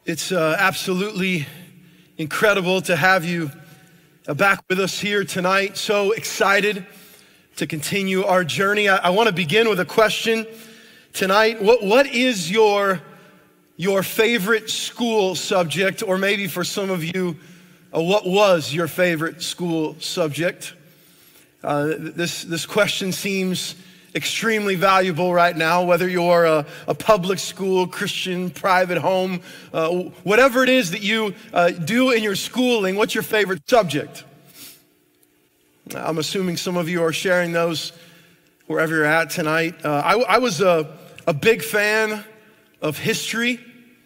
It's absolutely incredible to have you back with us here tonight. So excited to continue our journey. I want to begin with a question tonight. What is your favorite school subject? Or maybe for some of you, what was your favorite school subject? This question seems extremely valuable right now, whether you're a public school, Christian, private home, whatever it is that you do in your schooling. What's your favorite subject? I'm assuming some of you are sharing those wherever you're at tonight. I was a big fan of history.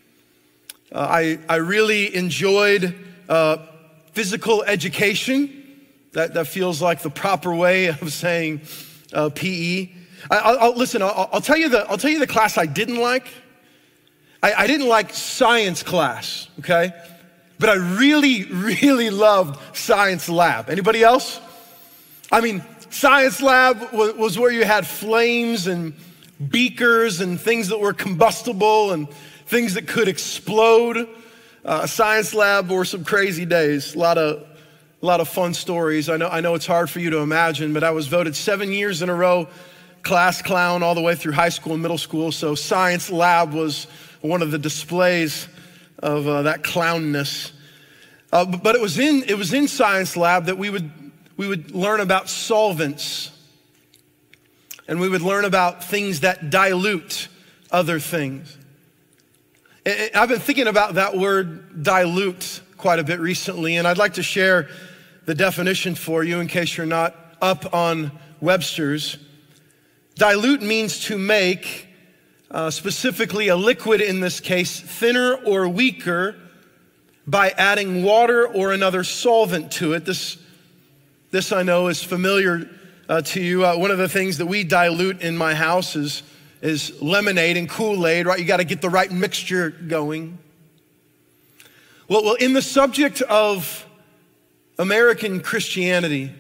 I really enjoyed physical education. That feels like the proper way of saying PE. I'll tell you the class I didn't like. I didn't like science class, okay? But I really loved science lab. Anybody else? I mean, science lab was where you had flames and beakers and things that were combustible and things that could explode. Science lab were some crazy days. A lot of fun stories. I know it's hard for you to imagine, but I was voted 7 years in a row class clown all the way through high school and middle school. So science lab was one of the displays of that clownness. But it was in science lab that we would learn about solvents, and we would learn about things that dilute other things. And I've been thinking about that word dilute quite a bit recently, and I'd like to share the definition for you in case you're not up on Webster's. Dilute means to make, specifically a liquid in this case, thinner or weaker by adding water or another solvent to it. This I know is familiar to you. One of the things that we dilute in my house is lemonade and Kool-Aid, right? You got to get the right mixture going. Well, in the subject of American Christianity,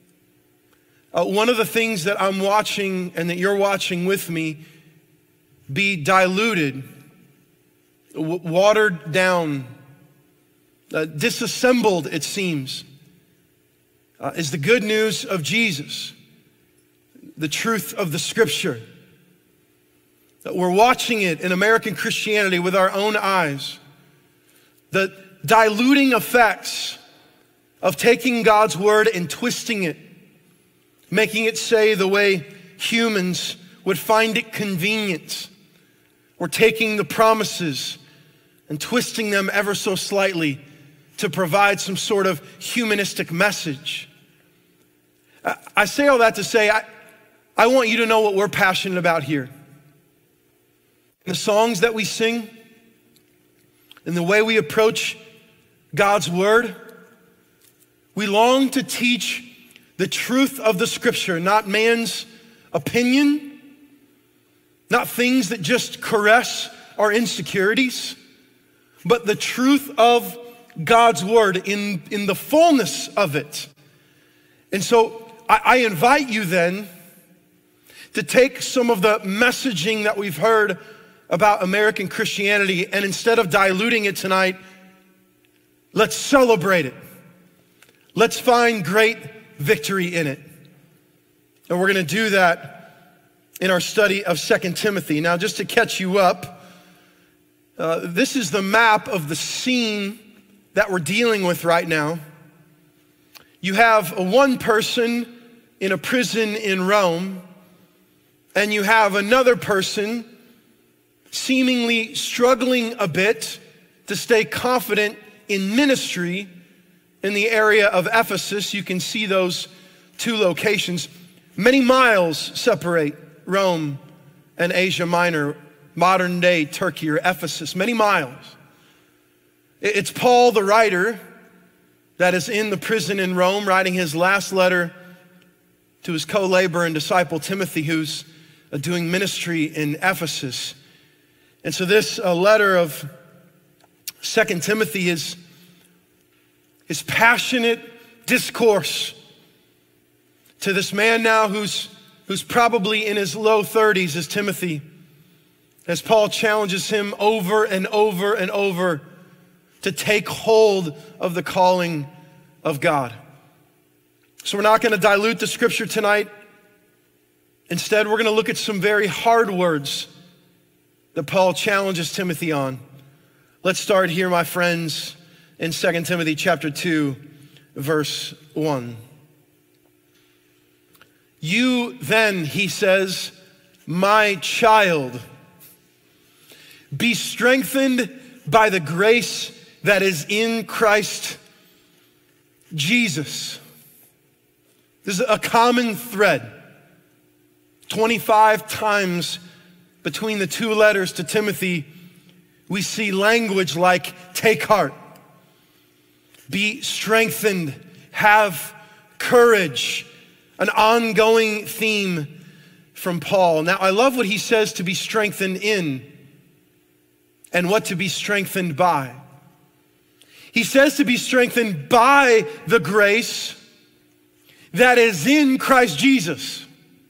one of the things that I'm watching and that you're watching with me be diluted, watered down, disassembled, it seems, is the good news of Jesus, the truth of the scripture. We're watching it in American Christianity with our own eyes. The diluting effects of taking God's word and twisting it, making it say the way humans would find it convenient. We're taking the promises and twisting them ever so slightly to provide some sort of humanistic message. I say all that to say, I want you to know what we're passionate about here. The songs that we sing and the way we approach God's word, we long to teach the truth of the scripture, not man's opinion, not things that just caress our insecurities, but the truth of God's word in the fullness of it. And so I invite you then to take some of the messaging that we've heard about American Christianity, and instead of diluting it tonight, let's celebrate it. Let's find great victory in it. And we're going to do that in our study of 2 Timothy. Now, just to catch you up, this is the map of the scene that we're dealing with right now. You have one person in a prison in Rome, and you have another person seemingly struggling a bit to stay confident in ministry in the area of Ephesus. You can see those two locations. Many miles separate Rome and Asia Minor, modern day Turkey or Ephesus, many miles. It's Paul the writer that is in the prison in Rome, writing his last letter to his co-laborer and disciple Timothy, who's doing ministry in Ephesus. And so this letter of 2 Timothy is passionate discourse to this man now who's probably in his low 30s as Timothy, as Paul challenges him over and over and over to take hold of the calling of God. So we're not going to dilute the scripture tonight. Instead, we're going to look at some very hard words that Paul challenges Timothy on. Let's start here, my friends, in 2 Timothy chapter 2, verse 1. You then, he says, my child, be strengthened by the grace that is in Christ Jesus. This is a common thread. 25 times between the two letters to Timothy, we see language like take heart, be strengthened, have courage, an ongoing theme from Paul. Now, I love what he says to be strengthened in and what to be strengthened by. He says to be strengthened by the grace that is in Christ Jesus.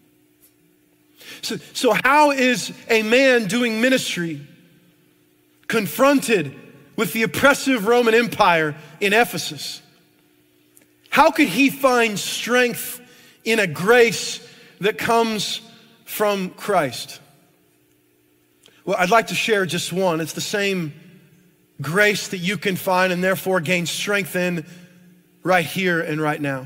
So how is a man doing ministry confronted with the oppressive Roman Empire in Ephesus? How could he find strength in a grace that comes from Christ? Well, I'd like to share just one. It's the same grace that you can find and therefore gain strength in right here and right now.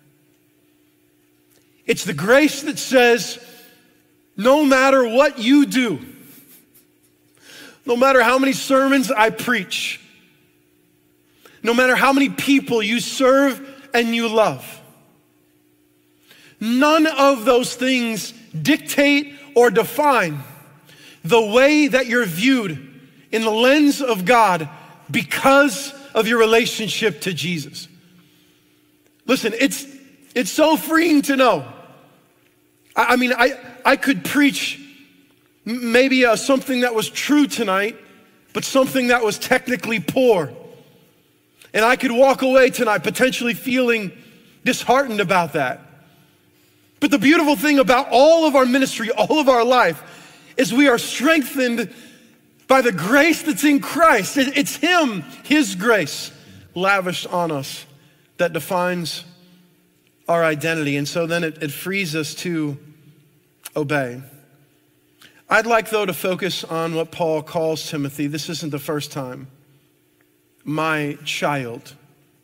It's the grace that says, no matter what you do, no matter how many sermons I preach, no matter how many people you serve and you love, none of those things dictate or define the way that you're viewed in the lens of God because of your relationship to Jesus. Listen, it's so freeing to know. I could preach maybe something that was true tonight, but something that was technically poor. And I could walk away tonight potentially feeling disheartened about that. But the beautiful thing about all of our ministry, all of our life, is we are strengthened by the grace that's in Christ. It's Him, His grace, lavished on us that defines our identity. And so then it frees us to obey. I'd like, though, to focus on what Paul calls Timothy. This isn't the first time. My child.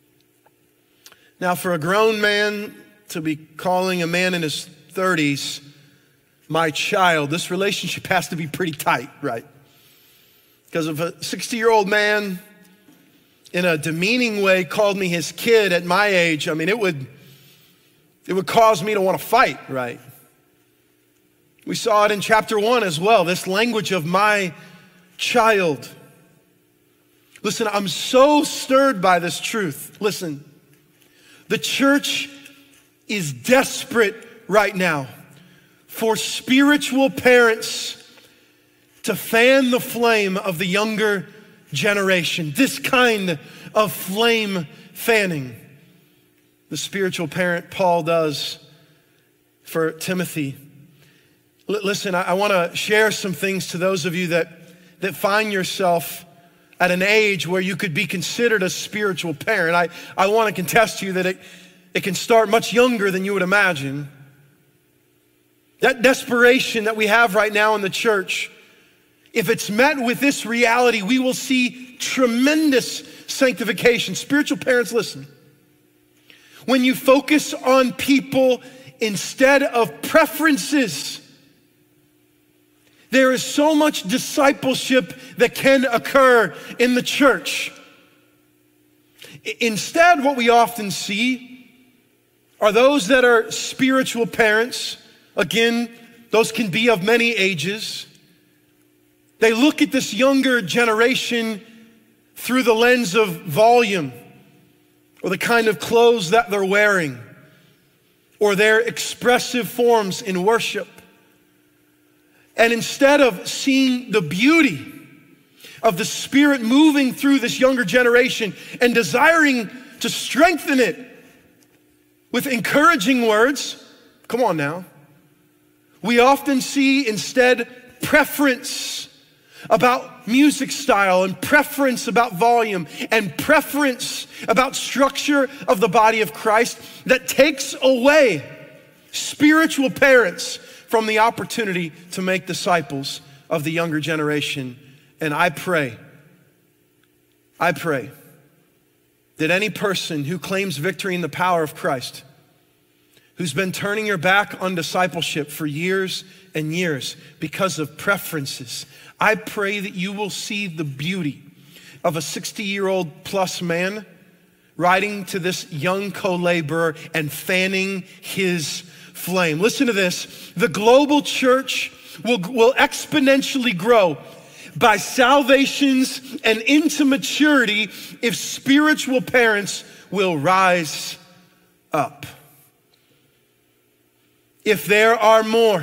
Now, for a grown man to be calling a man in his 30s my child, this relationship has to be pretty tight, right? Because if a 60-year-old man in a demeaning way called me his kid at my age, it would cause me to want to fight, right? We saw it in chapter 1 as well, this language of my child. Listen, I'm so stirred by this truth. Listen, the church is desperate right now for spiritual parents to fan the flame of the younger generation. This kind of flame fanning. The spiritual parent Paul does for Timothy. Listen, I want to share some things to those of you that find yourself at an age where you could be considered a spiritual parent. I want to contest to you that it can start much younger than you would imagine. That desperation that we have right now in the church, if it's met with this reality, we will see tremendous sanctification. Spiritual parents, listen. When you focus on people instead of preferences, there is so much discipleship that can occur in the church. Instead, what we often see are those that are spiritual parents. Again, those can be of many ages. They look at this younger generation through the lens of volume, or the kind of clothes that they're wearing, or their expressive forms in worship. And instead of seeing the beauty of the Spirit moving through this younger generation and desiring to strengthen it with encouraging words, come on now, we often see instead preference about music style and preference about volume and preference about structure of the body of Christ that takes away spiritual parents from the opportunity to make disciples of the younger generation. And I pray that any person who claims victory in the power of Christ, who's been turning your back on discipleship for years and years because of preferences, I pray that you will see the beauty of a 60-year-old plus man writing to this young co-laborer and fanning his flame. Listen to this. The global church will exponentially grow by salvations and into maturity if spiritual parents will rise up. If there are more,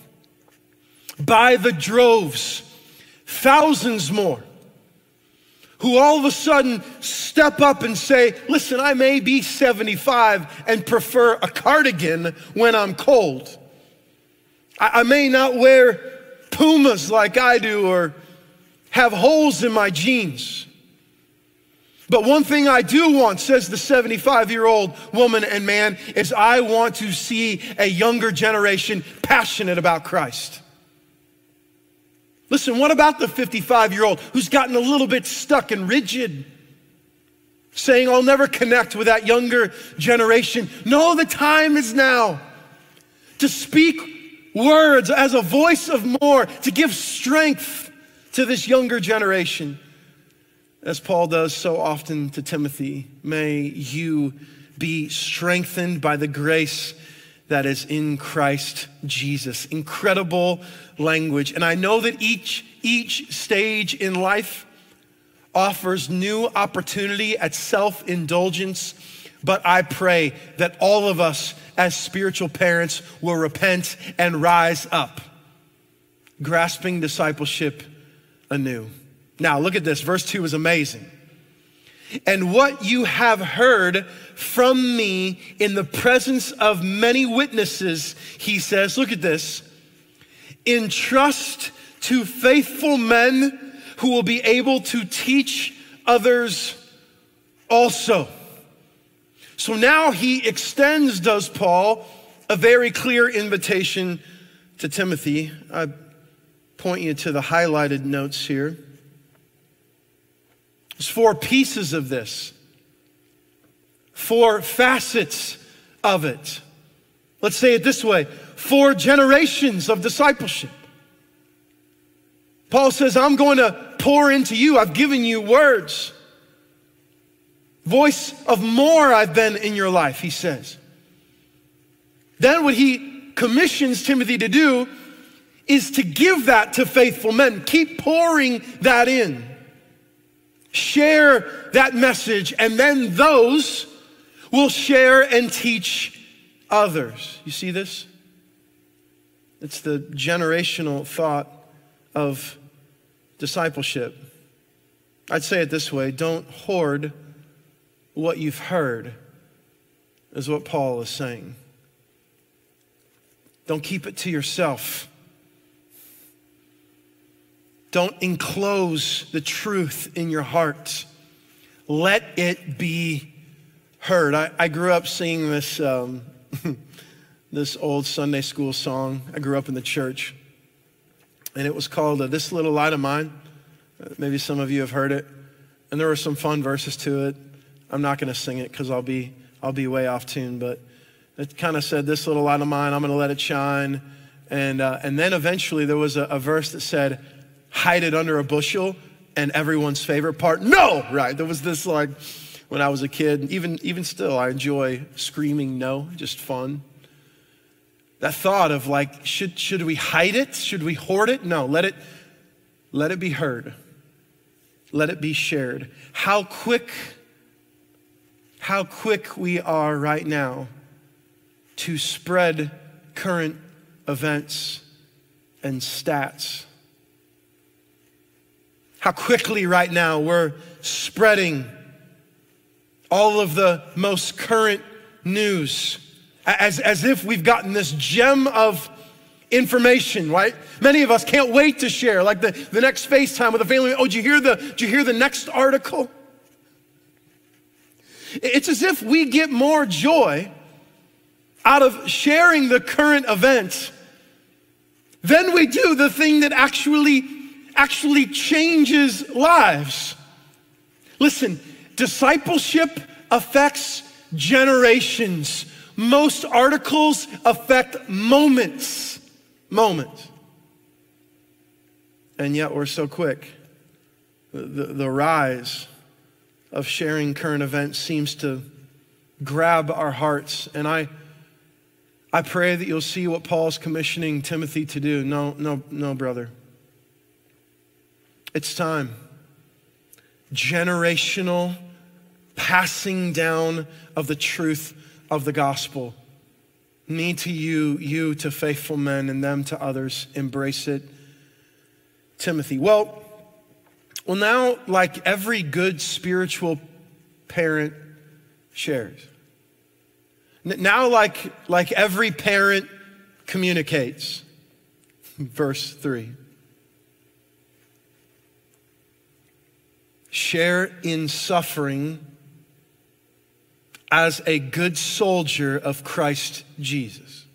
by the droves, thousands more, who all of a sudden step up and say, listen, I may be 75 and prefer a cardigan when I'm cold. I may not wear Pumas like I do or have holes in my jeans. But one thing I do want, says the 75-year-old woman and man, is I want to see a younger generation passionate about Christ. Listen, what about the 55-year-old who's gotten a little bit stuck and rigid, saying, I'll never connect with that younger generation? No, the time is now to speak words as a voice of more, to give strength to this younger generation. As Paul does so often to Timothy, may you be strengthened by the grace that is in Christ Jesus. Incredible language. And I know that each stage in life offers new opportunity at self-indulgence, but I pray that all of us as spiritual parents will repent and rise up, grasping discipleship anew. Now look at this, verse 2 is amazing. And what you have heard from me in the presence of many witnesses, he says, look at this, entrust to faithful men who will be able to teach others also. So now he extends, does Paul, a very clear invitation to Timothy. I point you to the highlighted notes here. There's 4 pieces of this, 4 facets of it. Let's say it this way, 4 generations of discipleship. Paul says, I'm going to pour into you. I've given you words. Voice of more I've been in your life, he says. Then what he commissions Timothy to do is to give that to faithful men. Keep pouring that in. Share that message, and then those will share and teach others. You see this? It's the generational thought of discipleship. I'd say it this way, don't hoard what you've heard, is what Paul is saying. Don't keep it to yourself. Don't enclose the truth in your heart. Let it be heard. I grew up singing this, this old Sunday school song. I grew up in the church, and it was called This Little Light of Mine. Maybe some of you have heard it. And there were some fun verses to it. I'm not gonna sing it because I'll be way off tune, but it kind of said, this little light of mine, I'm gonna let it shine. And then eventually there was a verse that said, hide it under a bushel, and everyone's favorite part, no, right? There was this, like, when I was a kid, even still, I enjoy screaming no, just fun. That thought of like, should we hide it? Should we hoard it? No, let it be heard. Let it be shared. How quick we are right now to spread current events and stats. How quickly right now we're spreading all of the most current news as if we've gotten this gem of information, right? Many of us can't wait to share, like the next FaceTime with a family. Oh, did you hear the next article? It's as if we get more joy out of sharing the current event than we do the thing that actually changes lives. Listen, discipleship affects generations. Most articles affect moments. And yet we're so quick. The rise of sharing current events seems to grab our hearts. And I pray that you'll see what Paul's commissioning Timothy to do. No, brother. It's time. Generational passing down of the truth of the gospel. Me to you, you to faithful men, and them to others. Embrace it. Timothy. Well, now, like every good spiritual parent shares. Now, like every parent communicates. Verse 3. Share in suffering as a good soldier of Christ Jesus.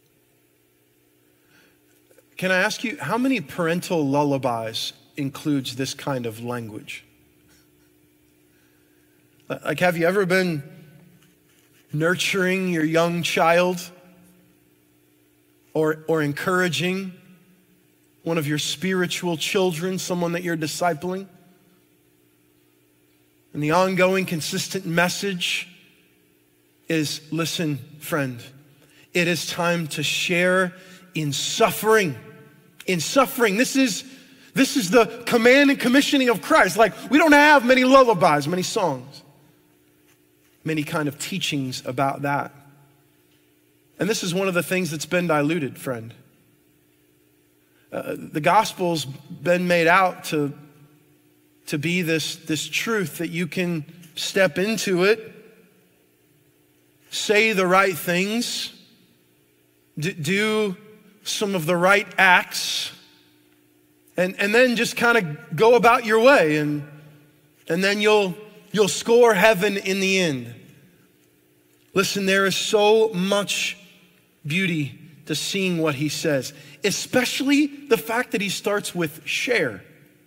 Can I ask you, how many parental lullabies includes this kind of language? Like, have you ever been nurturing your young child or encouraging one of your spiritual children, someone that you're discipling? And the ongoing, consistent message is, listen, friend, it is time to share in suffering. In suffering. This is the command and commissioning of Christ. Like, we don't have many lullabies, many songs, many kind of teachings about that. And this is one of the things that's been diluted, friend. The gospel's been made out to be this truth that you can step into it, say the right things, do some of the right acts, and then just kind of go about your way, and then you'll score heaven in the end. Listen, there is so much beauty to seeing what he says, especially the fact that he starts with share.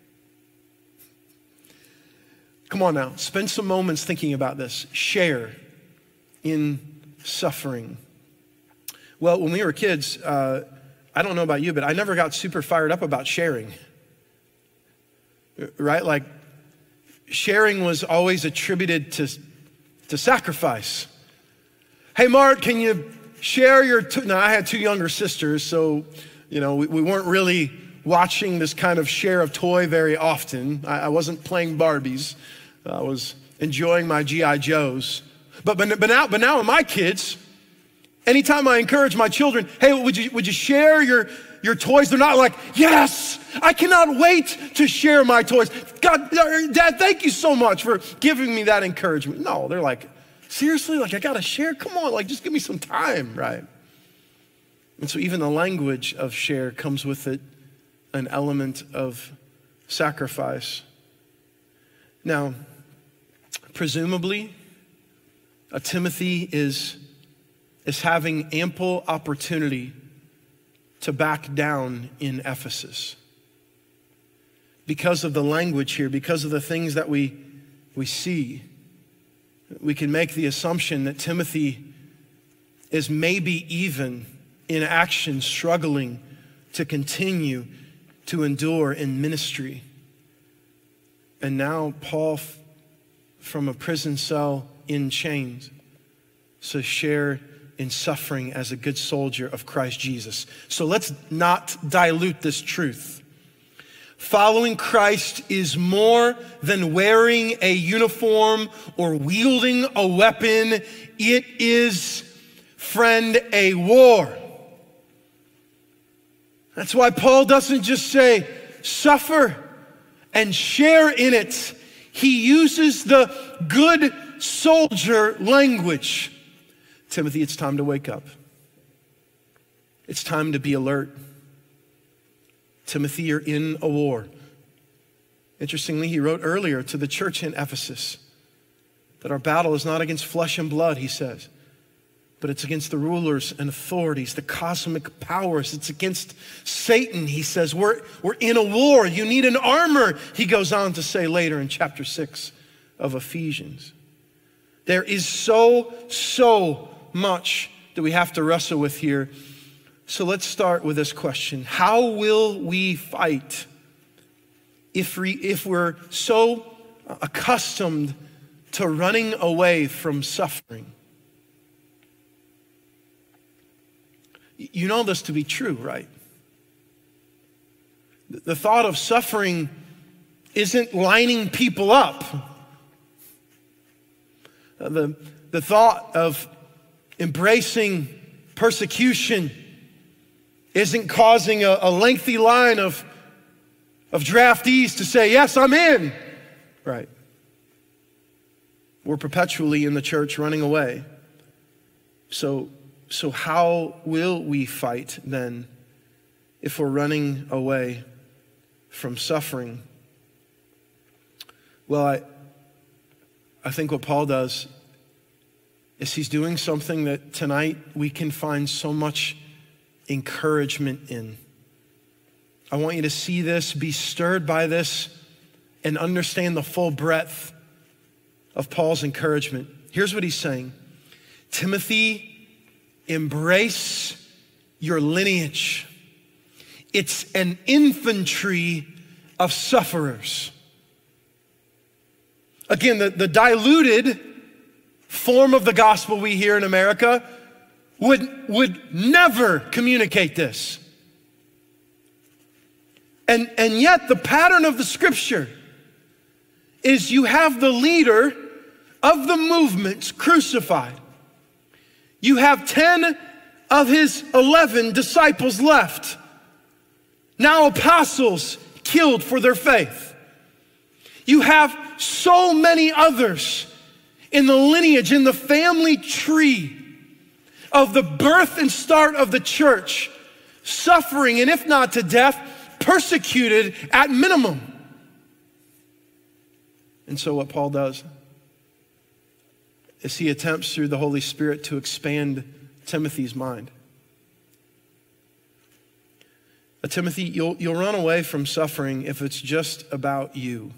Come on now, spend some moments thinking about this. Share in suffering. Well, when we were kids, I don't know about you, but I never got super fired up about sharing. Right? Like, sharing was always attributed to sacrifice. Hey, Mark, can you share your... Now, I had two younger sisters, so, we weren't really watching this kind of share of toy very often. I wasn't playing Barbies. I was enjoying my G.I. Joes. But now with my kids, anytime I encourage my children, hey, would you share your toys? They're not like, yes, I cannot wait to share my toys. God, Dad, thank you so much for giving me that encouragement. No, they're like, seriously? Like, I gotta share? Come on, like, just give me some time, right? And so even the language of share comes with it an element of sacrifice. Now, presumably, Timothy is having ample opportunity to back down in Ephesus. Because of the language here, because of the things that we see, we can make the assumption that Timothy is maybe even in action struggling to continue to endure in ministry. And now Paul, from a prison cell in chains, says share in suffering as a good soldier of Christ Jesus. So let's not dilute this truth. Following Christ is more than wearing a uniform or wielding a weapon. It is, friend, a war. That's why Paul doesn't just say suffer and share in it. He uses the good soldier language. Timothy, it's time to wake up. It's time to be alert. Timothy, you're in a war. Interestingly, he wrote earlier to the church in Ephesus that our battle is not against flesh and blood, he says, but it's against the rulers and authorities, the cosmic powers. It's against Satan, he says. We're in a war. You need an armor, he goes on to say later in chapter 6 of Ephesians. There is so much that we have to wrestle with here. So let's start with this question. How will we fight if we're so accustomed to running away from suffering? You know this to be true, right? The thought of suffering isn't lining people up. The thought of embracing persecution isn't causing a lengthy line of draftees to say, yes, I'm in. Right. We're perpetually in the church running away. So how will we fight then if we're running away from suffering? Well, I think what Paul does is he's doing something that tonight we can find so much encouragement in. I want you to see this, be stirred by this, and understand the full breadth of Paul's encouragement. Here's what he's saying. Timothy, embrace your lineage. It's an infantry of sufferers. Again, the diluted form of the gospel we hear in America would never communicate this. And yet the pattern of the scripture is you have the leader of the movement crucified. You have 10 of his 11 disciples left, now apostles killed for their faith. You have so many others in the lineage, in the family tree of the birth and start of the church, suffering, and if not to death, persecuted at minimum. And so what Paul does is he attempts through the Holy Spirit to expand Timothy's mind. Timothy, you'll run away from suffering if it's just about you.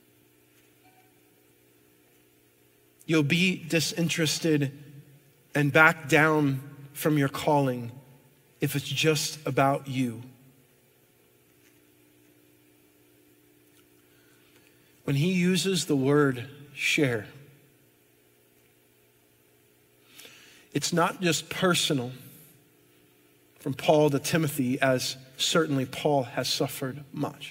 You'll be disinterested and back down from your calling if it's just about you. When he uses the word share, it's not just personal from Paul to Timothy, as certainly Paul has suffered much.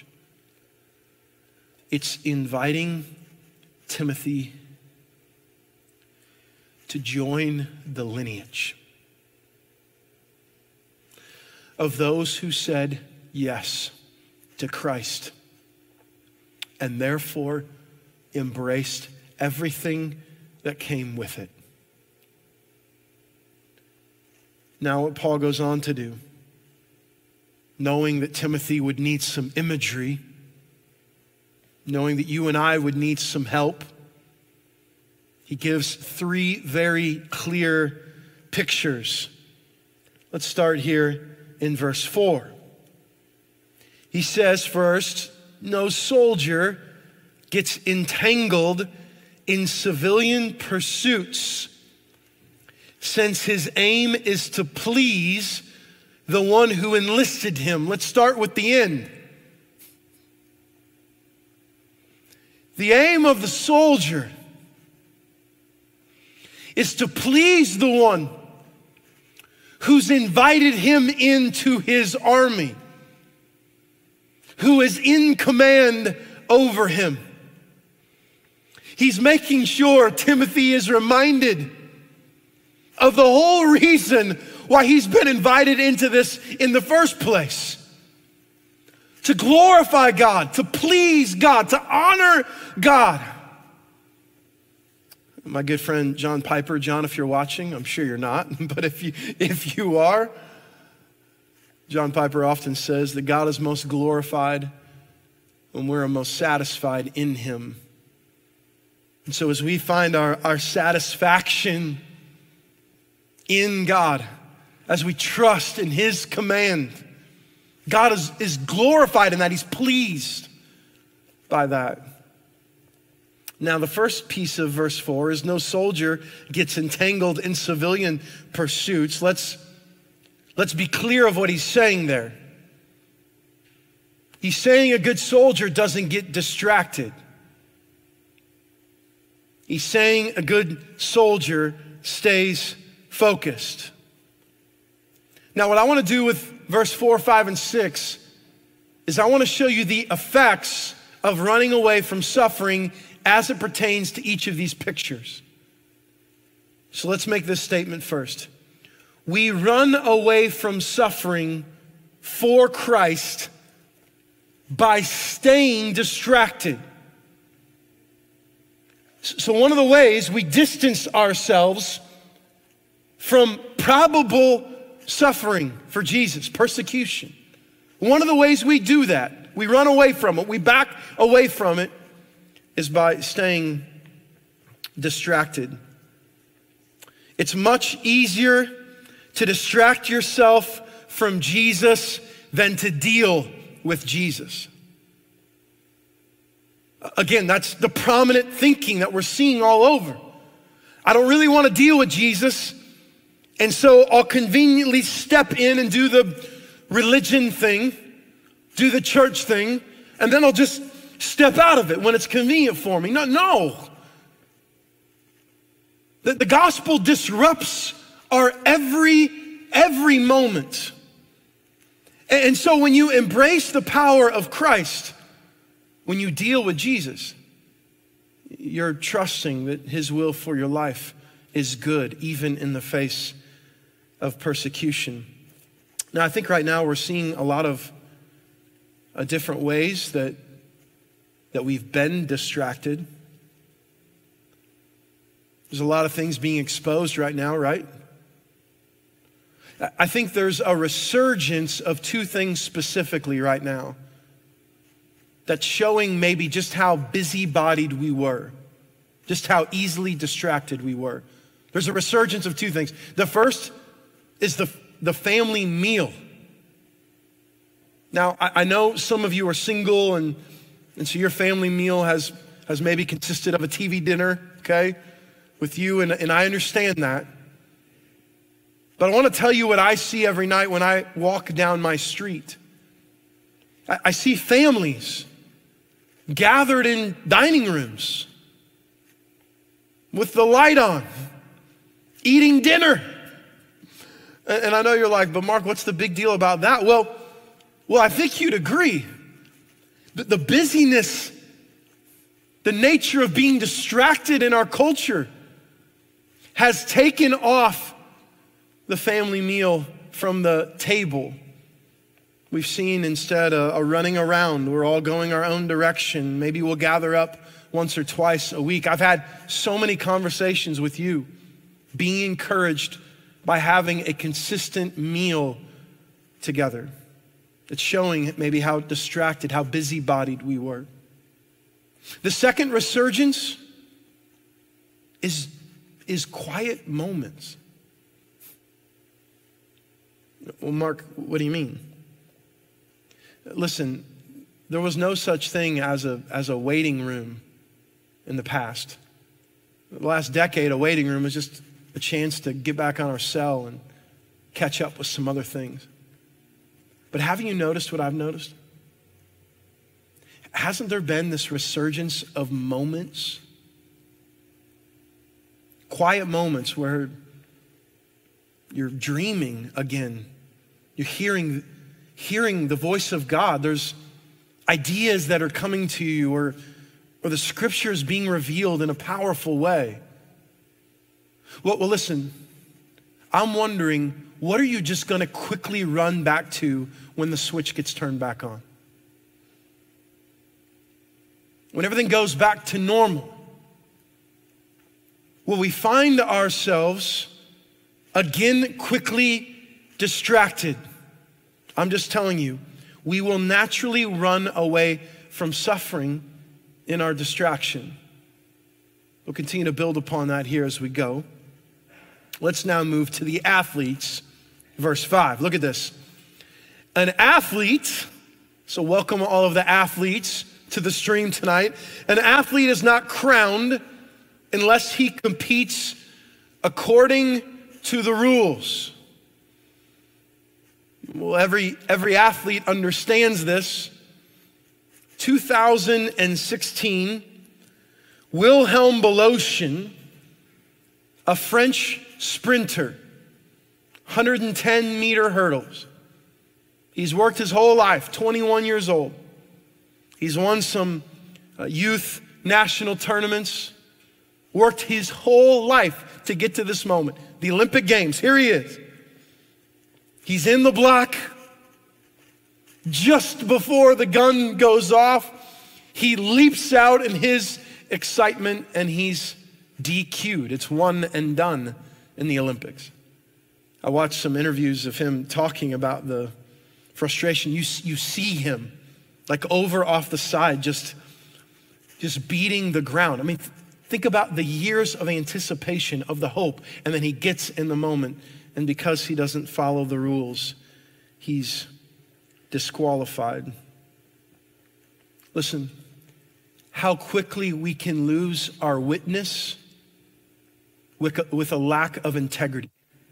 It's inviting Timothy to join the lineage of those who said yes to Christ and therefore embraced everything that came with it. Now what Paul goes on to do, knowing that Timothy would need some imagery, knowing that you and I would need some help, he gives 3 very clear pictures. Let's start here in verse 4. He says first, no soldier gets entangled in civilian pursuits, since his aim is to please the one who enlisted him. Let's start with the end. The aim of the soldier is to please the one who's invited him into his army, who is in command over him. He's making sure Timothy is reminded of the whole reason why he's been invited into this in the first place. To glorify God, to please God, to honor God. My good friend John Piper, John, if you're watching, I'm sure you're not, but if you are, John Piper often says that God is most glorified when we're most satisfied in him. And so as we find our satisfaction in God, as we trust in his command, God is glorified in that. He's pleased by that. Now, the first piece of verse 4 is no soldier gets entangled in civilian pursuits. Let's be clear of what he's saying there. He's saying a good soldier doesn't get distracted. He's saying a good soldier stays focused. Now, what I want to do with verse 4, 5, and 6 is I want to show you the effects of running away from suffering as it pertains to each of these pictures. So let's make this statement first. We run away from suffering for Christ by staying distracted. So one of the ways we distance ourselves from probable suffering for Jesus, persecution. One of the ways we do that, we run away from it, we back away from it, is by staying distracted. It's much easier to distract yourself from Jesus than to deal with Jesus. Again, that's the prominent thinking that we're seeing all over. I don't really want to deal with Jesus, and so I'll conveniently step in and do the religion thing, do the church thing, and then I'll just step out of it when it's convenient for me. No. The gospel disrupts our every moment. And so when you embrace the power of Christ, when you deal with Jesus, you're trusting that his will for your life is good, even in the face of persecution. Now, I think right now we're seeing a lot of different ways that we've been distracted. There's a lot of things being exposed right now, right? I think there's a resurgence of two things specifically right now that's showing maybe just how busy-bodied we were, just how easily distracted we were. There's a resurgence of two things. The first is the family meal. Now, I know some of you are single and so your family meal has maybe consisted of a TV dinner, okay, with you, and I understand that. But I want to tell you what I see every night when I walk down my street. I see families gathered in dining rooms with the light on, eating dinner. And I know you're like, but Mark, what's the big deal about that? Well, I think you'd agree. The busyness, the nature of being distracted in our culture has taken off the family meal from the table. We've seen instead a running around. We're all going our own direction. Maybe we'll gather up once or twice a week. I've had so many conversations with you, being encouraged by having a consistent meal together. It's showing maybe how distracted, how busy-bodied we were. The second resurgence is quiet moments. Well, Mark, what do you mean? Listen, there was no such thing as a waiting room in the past. The last decade, a waiting room was just a chance to get back on our cell and catch up with some other things. But haven't you noticed what I've noticed? Hasn't there been this resurgence of moments? Quiet moments where you're dreaming again. You're hearing the voice of God. There's ideas that are coming to you, or the scriptures being revealed in a powerful way. Well, listen, I'm wondering, what are you just gonna quickly run back to when the switch gets turned back on? When everything goes back to normal, will we find ourselves again quickly distracted? I'm just telling you, we will naturally run away from suffering in our distraction. We'll continue to build upon that here as we go. Let's now move to the athletes, verse 5. Look at this. An athlete, so welcome all of the athletes to the stream tonight. An athlete is not crowned unless he competes according to the rules. Well, every athlete understands this. 2016, Wilhelm Belocian, a French sprinter, 110-meter hurdles. He's worked his whole life, 21 years old. He's won some youth national tournaments, worked his whole life to get to this moment. The Olympic Games, here he is. He's in the block. Just before the gun goes off, he leaps out in his excitement and he's DQ'd. It's one and done in the Olympics. I watched some interviews of him talking about the frustration. You see him like over off the side, just beating the ground. I mean, think about the years of anticipation of the hope, and then he gets in the moment, and because he doesn't follow the rules, he's disqualified. Listen, how quickly we can lose our witness with a lack of integrity.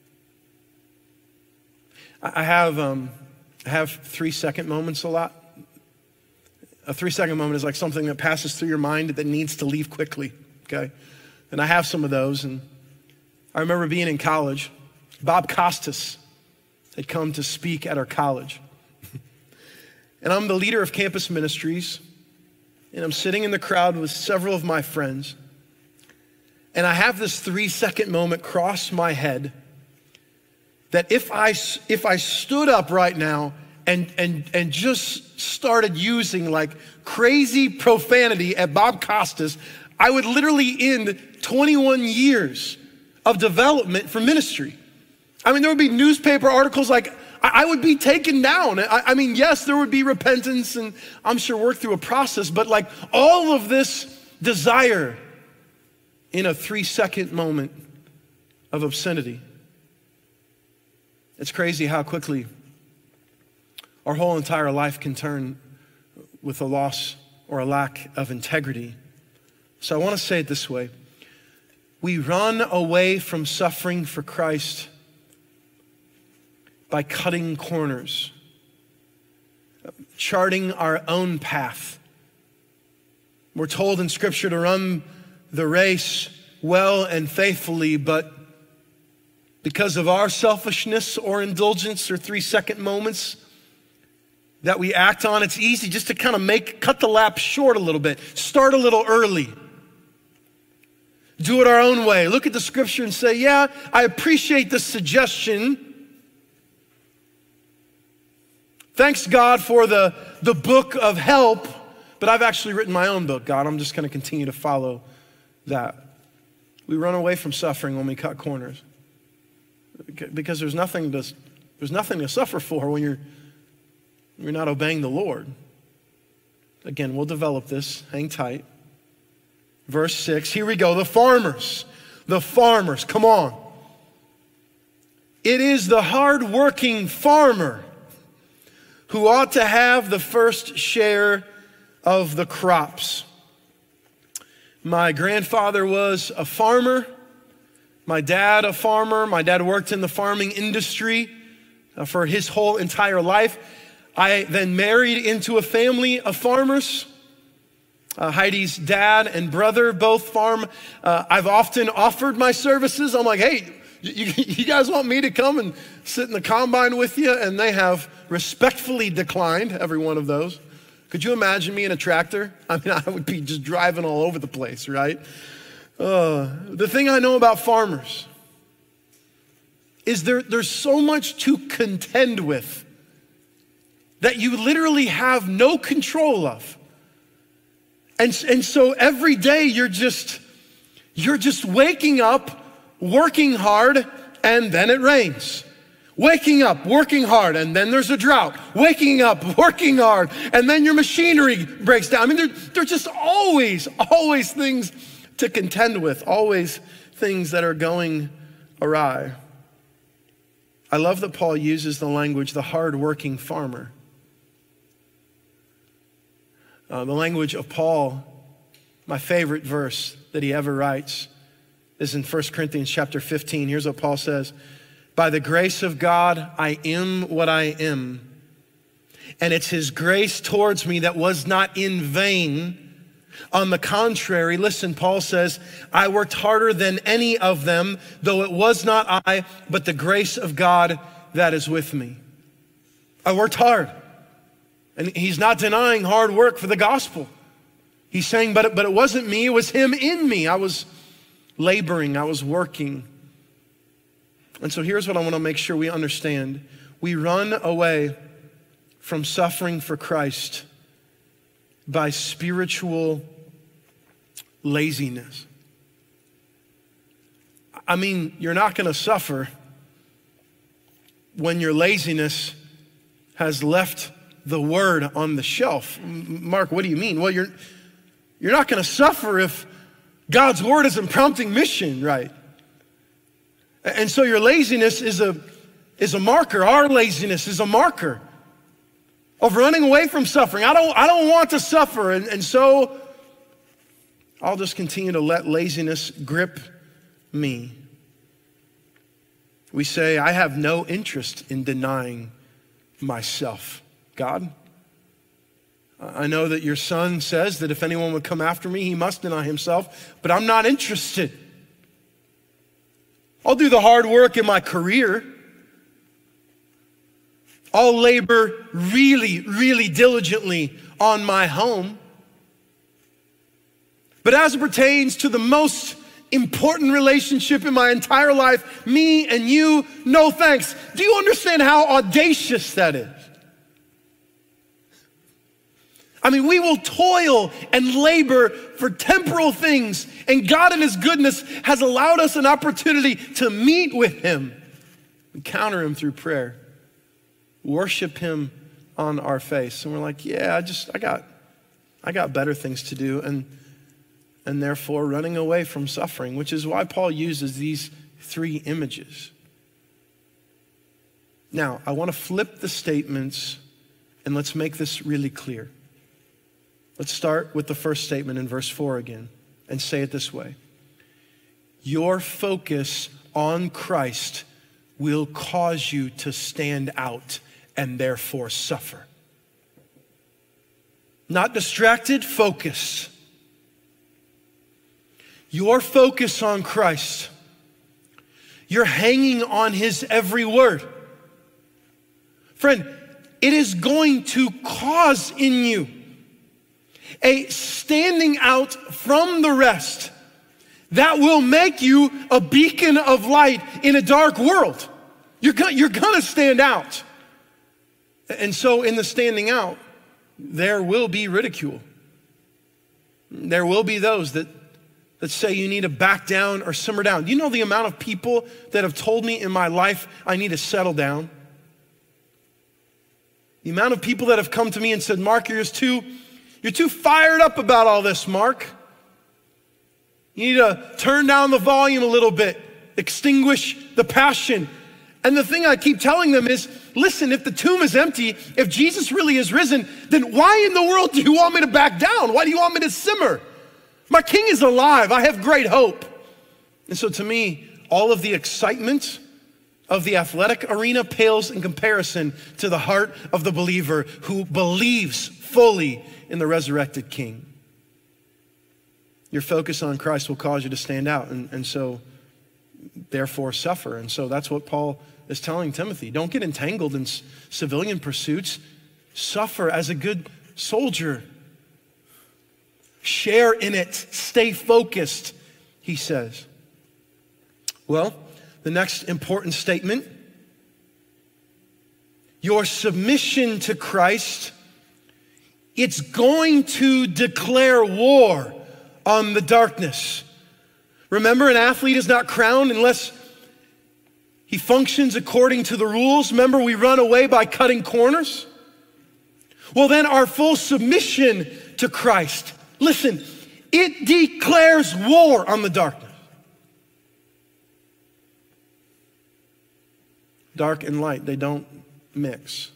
I have 3-second moments a lot. A 3-second moment is like something that passes through your mind that needs to leave quickly, okay? And I have some of those, and I remember being in college. Bob Costas had come to speak at our college. And I'm the leader of campus ministries, and I'm sitting in the crowd with several of my friends, and I have this 3-second moment cross my head that if I stood up right now and just started using like crazy profanity at Bob Costas, I would literally end 21 years of development for ministry. I mean, there would be newspaper articles like, I would be taken down. I mean, yes, there would be repentance and I'm sure work through a process, but like all of this desire in a 3-second moment of obscenity. It's crazy how quickly our whole entire life can turn with a loss or a lack of integrity. So I want to say it this way. We run away from suffering for Christ by cutting corners, charting our own path. We're told in Scripture to run the race well and faithfully, but because of our selfishness or indulgence or 3-second moments that we act on, it's easy just to kind of cut the lap short a little bit, start a little early. Do it our own way. Look at the Scripture and say, yeah, I appreciate the suggestion. Thanks God for the book of help, but I've actually written my own book, God. I'm just gonna continue to follow that. We run away from suffering when we cut corners because there's nothing to suffer for when you're not obeying the Lord. Again, we'll develop this, hang tight. Verse 6, here we go, the farmers, come on. It is the hardworking farmer who ought to have the first share of the crops. My grandfather was a farmer. My dad, a farmer. My dad worked in the farming industry for his whole entire life. I then married into a family of farmers. Heidi's dad and brother both farm. I've often offered my services. I'm like, hey, you guys want me to come and sit in the combine with you? And they have respectfully declined every one of those. Could you imagine me in a tractor? I mean, I would be just driving all over the place, right? The thing I know about farmers is there's so much to contend with that you literally have no control of. And so every day you're just waking up, working hard, and then it rains. Waking up, working hard, and then there's a drought. Waking up, working hard, and then your machinery breaks down. I mean, there's just always things to contend with, always things that are going awry. I love that Paul uses the language, the hard-working farmer. The language of Paul, my favorite verse that he ever writes, is in 1 Corinthians chapter 15. Here's what Paul says. By the grace of God, I am what I am. And it's his grace towards me that was not in vain. On the contrary, listen, Paul says, I worked harder than any of them, though it was not I, but the grace of God that is with me. I worked hard. And he's not denying hard work for the gospel. He's saying, but it wasn't me, it was him in me. I was laboring, I was working. And so here's what I want to make sure we understand. We run away from suffering for Christ by spiritual laziness. I mean, you're not going to suffer when your laziness has left the word on the shelf. Mark, what do you mean? Well, you're not going to suffer if God's word isn't prompting mission, right? And so your laziness is a marker. Our laziness is a marker of running away from suffering. I don't want to suffer, and so I'll just continue to let laziness grip me. We say, I have no interest in denying myself. God, I know that your son says that if anyone would come after me, he must deny himself, but I'm not interested. I'll do the hard work in my career. I'll labor really, really diligently on my home. But as it pertains to the most important relationship in my entire life, me and you, no thanks. Do you understand how audacious that is? I mean, we will toil and labor for temporal things, and God in his goodness has allowed us an opportunity to meet with him, encounter him through prayer, worship him on our face. And we're like, yeah, I got better things to do, and therefore running away from suffering, which is why Paul uses these three images. Now, I want to flip the statements, and let's make this really clear. Let's start with the first statement in verse 4 again and say it this way. Your focus on Christ will cause you to stand out and therefore suffer. Not distracted, focus. Your focus on Christ. You're hanging on his every word. Friend, it is going to cause in you a standing out from the rest that will make you a beacon of light in a dark world. You're gonna stand out. And so in the standing out, there will be ridicule. There will be those that say you need to back down or simmer down. Do you know the amount of people that have told me in my life I need to settle down? The amount of people that have come to me and said, Mark, you're too fired up about all this, Mark. You need to turn down the volume a little bit, extinguish the passion. And the thing I keep telling them is, listen, if the tomb is empty, if Jesus really is risen, then why in the world do you want me to back down? Why do you want me to simmer? My King is alive. I have great hope. And so to me, all of the excitement of the athletic arena pales in comparison to the heart of the believer who believes fully in the resurrected King. Your focus on Christ will cause you to stand out and so therefore suffer. And so that's what Paul is telling Timothy. Don't get entangled in civilian pursuits. Suffer as a good soldier. Share in it. Stay focused, he says. Well, the next important statement, your submission to Christ, it's going to declare war on the darkness. Remember, an athlete is not crowned unless He functions according to the rules. Remember, we run away by cutting corners. Well, then our full submission to Christ, listen, it declares war on the darkness. Dark and light, they don't mix.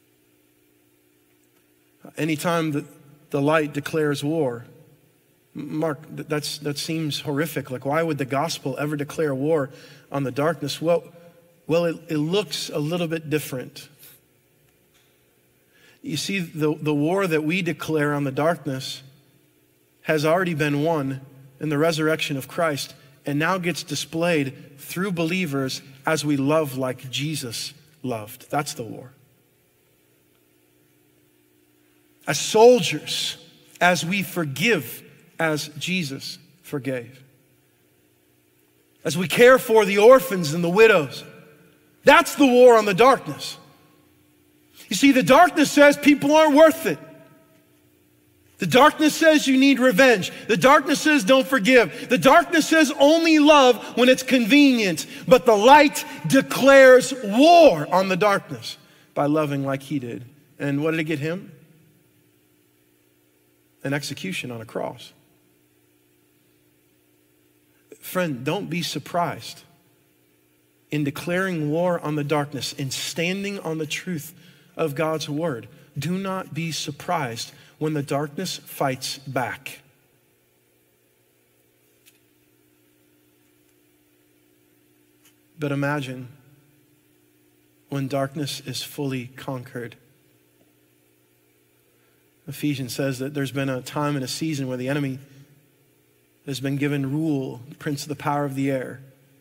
Anytime the light declares war, Mark, that seems horrific. Like, why would the gospel ever declare war on the darkness? Well, it looks a little bit different. You see, the war that we declare on the darkness has already been won in the resurrection of Christ, and now gets displayed through believers as we love like Jesus loved. That's the war. As soldiers, as we forgive as Jesus forgave. As we care for the orphans and the widows. That's the war on the darkness. You see, the darkness says people aren't worth it. The darkness says you need revenge. The darkness says don't forgive. The darkness says only love when it's convenient. But the light declares war on the darkness by loving like he did. And what did it get him? An execution on a cross. Friend, don't be surprised in declaring war on the darkness, in standing on the truth of God's word. Do not be surprised when the darkness fights back. But imagine when darkness is fully conquered. Ephesians says that there's been a time and a season where the enemy has been given rule, the prince of the power of the air.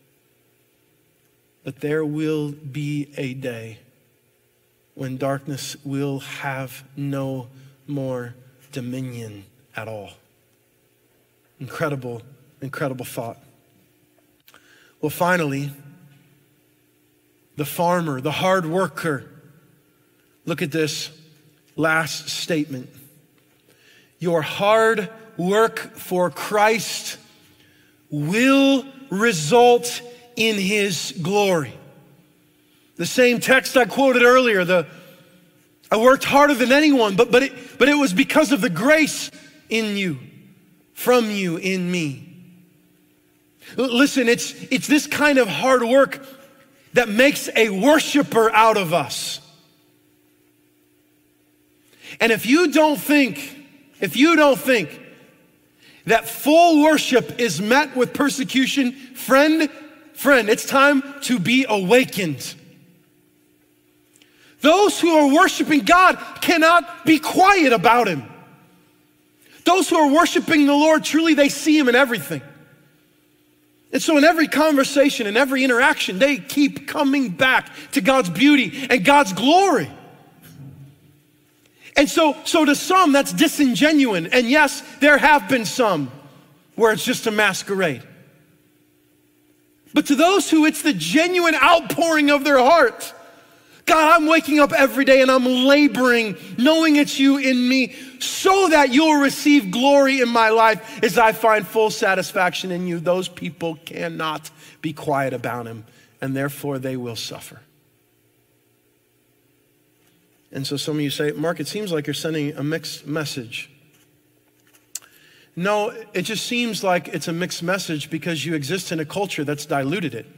But there will be a day when darkness will have no more dominion at all. Incredible, incredible thought. Well, finally, the farmer, the hard worker. Look at this last statement. Your hard work for Christ will result in his glory. The same text I quoted earlier, I worked harder than anyone, but it was because of the grace in you, from you, in me. Listen, it's this kind of hard work that makes a worshiper out of us. And if you don't think that full worship is met with persecution, friend, it's time to be awakened. Those who are worshiping God cannot be quiet about him. Those who are worshiping the Lord, truly they see him in everything. And so in every conversation, in every interaction, they keep coming back to God's beauty and God's glory. And so to some, that's disingenuous. And yes, there have been some where it's just a masquerade. But to those who it's the genuine outpouring of their heart, God, I'm waking up every day and I'm laboring, knowing it's you in me, so that you'll receive glory in my life as I find full satisfaction in you. Those people cannot be quiet about him, and therefore they will suffer. And so some of you say, Mark, it seems like you're sending a mixed message. No, it just seems like it's a mixed message because you exist in a culture that's diluted it.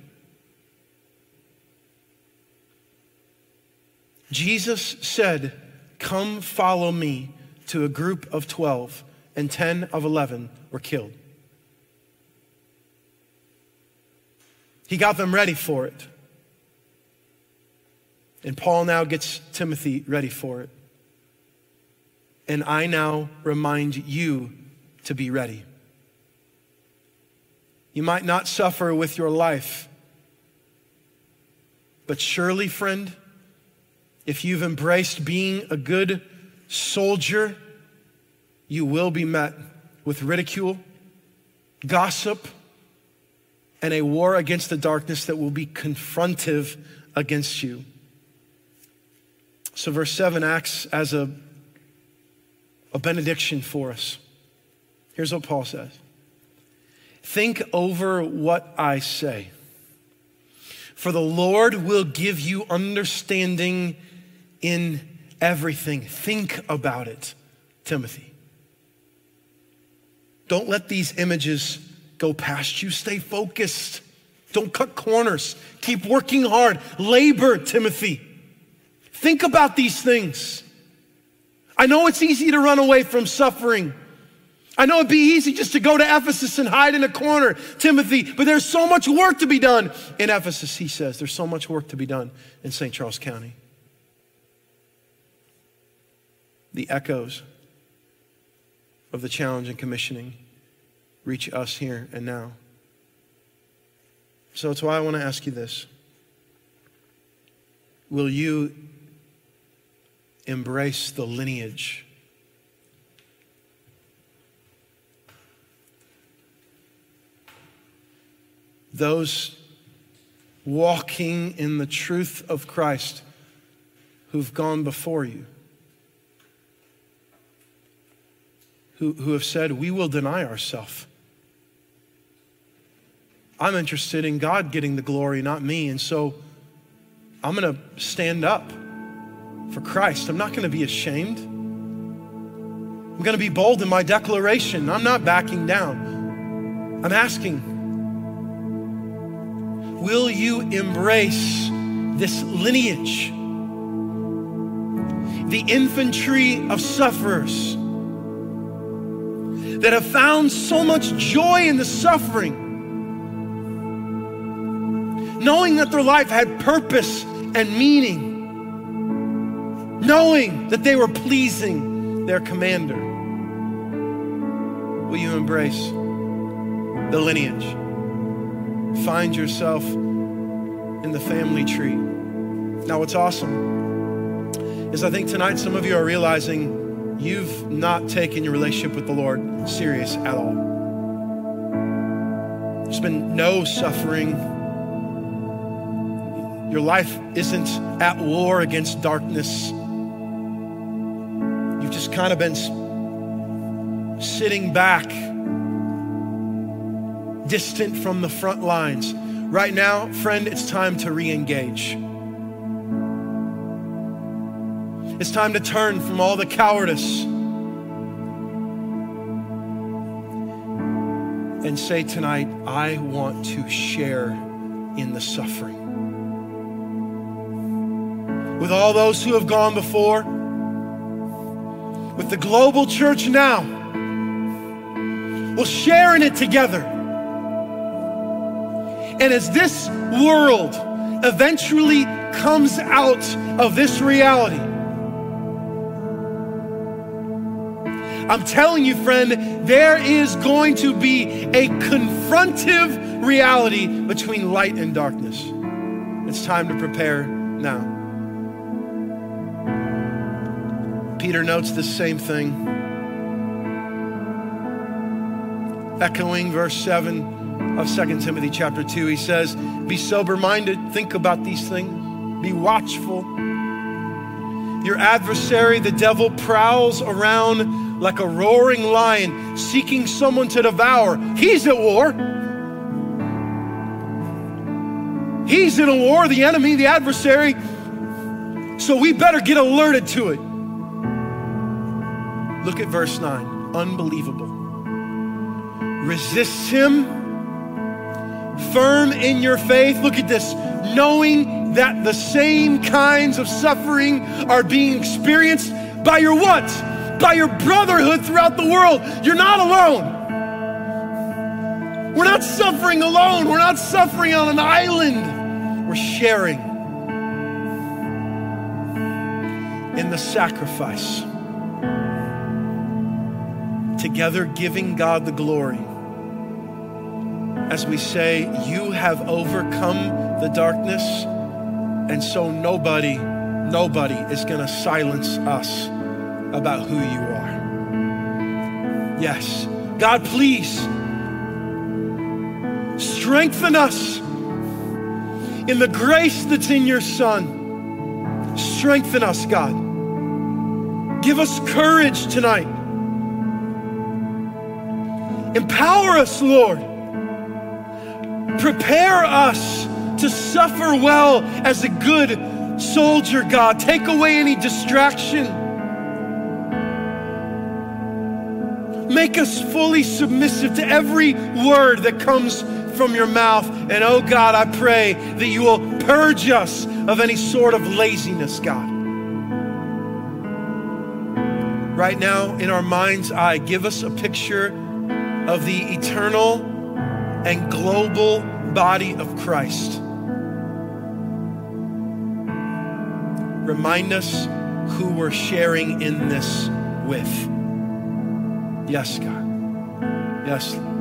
Jesus said, come follow me, to a group of 12, and 10 of 11 were killed. He got them ready for it. And Paul now gets Timothy ready for it. And I now remind you to be ready. You might not suffer with your life, but surely, friend, if you've embraced being a good soldier, you will be met with ridicule, gossip, and a war against the darkness that will be confrontive against you. So verse 7 acts as a benediction for us. Here's what Paul says. Think over what I say. For the Lord will give you understanding in everything. Think about it, Timothy. Don't let these images go past you. Stay focused. Don't cut corners. Keep working hard. Labor, Timothy. Think about these things. I know it's easy to run away from suffering. I know it'd be easy just to go to Ephesus and hide in a corner, Timothy, but there's so much work to be done in Ephesus, he says. There's so much work to be done in St. Charles County. The echoes of the challenge and commissioning reach us here and now. So that's why I want to ask you this. Will you embrace the lineage those walking in the truth of Christ who've gone before you, who have said, we will deny ourselves. I'm interested in God getting the glory, not me. And so I'm going to stand up for Christ. I'm not going to be ashamed. I'm going to be bold in my declaration. I'm not backing down. I'm asking, will you embrace this lineage? The infantry of sufferers that have found so much joy in the suffering, knowing that their life had purpose and meaning, knowing that they were pleasing their commander. Will you embrace the lineage? Find yourself in the family tree. Now, what's awesome is I think tonight some of you are realizing you've not taken your relationship with the Lord serious at all. There's been no suffering. Your life isn't at war against darkness. You've just kind of been sitting back, distant from the front lines. Right now, friend, it's time to re-engage. It's time to turn from all the cowardice and say tonight, I want to share in the suffering. With all those who have gone before, with the global church now, we'll share in it together. And as this world eventually comes out of this reality, I'm telling you, friend, there is going to be a confrontive reality between light and darkness. It's time to prepare now. Peter notes the same thing, echoing verse 7 of 2 Timothy chapter 2. He says, be sober-minded, think about these things, be watchful. Your adversary, the devil, prowls around like a roaring lion, seeking someone to devour. He's at war. He's in a war, the enemy, the adversary. So we better get alerted to it. Look at verse 9, unbelievable. Resist him, firm in your faith. Look at this, knowing that the same kinds of suffering are being experienced by your what? By your brotherhood throughout the world. You're not alone. We're not suffering alone. We're not suffering on an island. We're sharing in the sacrifice. Together giving God the glory. As we say, you have overcome the darkness, and so nobody is gonna silence us about who you are. Yes, God, please strengthen us in the grace that's in your Son. Strengthen us, God. Give us courage tonight. Empower us, Lord. Prepare us to suffer well as a good soldier, God. Take away any distraction. Make us fully submissive to every word that comes from your mouth. And oh God, I pray that you will purge us of any sort of laziness, God. Right now, in our mind's eye, give us a picture of the eternal and global body of Christ. Remind us who we're sharing in this with. Yes, God. Yes.